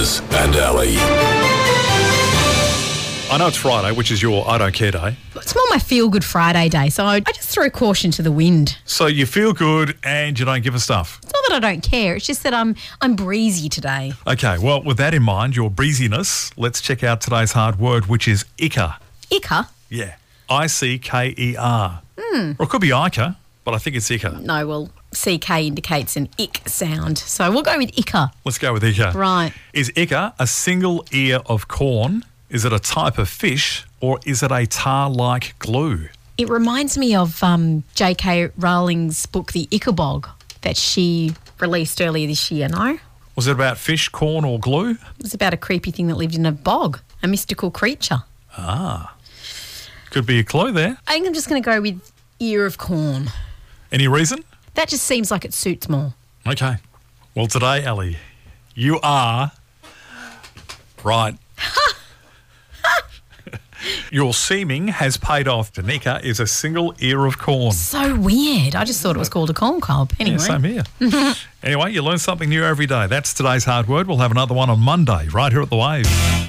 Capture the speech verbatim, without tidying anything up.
Baz and Ali. I know it's Friday, which is your I don't care day. It's more my feel-good Friday day, so I just throw caution to the wind. So you feel good and you don't give a stuff. It's not that I don't care, it's just that I'm I'm breezy today. Okay, well, with that in mind, your breeziness, let's check out today's hard word, which is Icker. Icker? Yeah. I C K E R. Mm. Or it could be Iker, but I think it's Icker. No, well, C K indicates an ick sound, so we'll go with Icker. Let's go with Icker. Right. Is Icker a single ear of corn? Is it a type of fish? Or is it a tar-like glue? It reminds me of um, J K Rowling's book, The Ichabog, that she released earlier this year, no? Was it about fish, corn or glue? It was about a creepy thing that lived in a bog, a mystical creature. Ah. Could be a clue there. I think I'm just going to go with ear of corn. Any reason? That just seems like it suits more. Okay. Well, today, Ali, you are right. Your seeming has paid off. Danica is a single ear of corn. So weird. I just thought it was called a corn cob. Anyway. Yeah, same here. Anyway, you learn something new every day. That's today's hard word. We'll have another one on Monday right here at The Wave.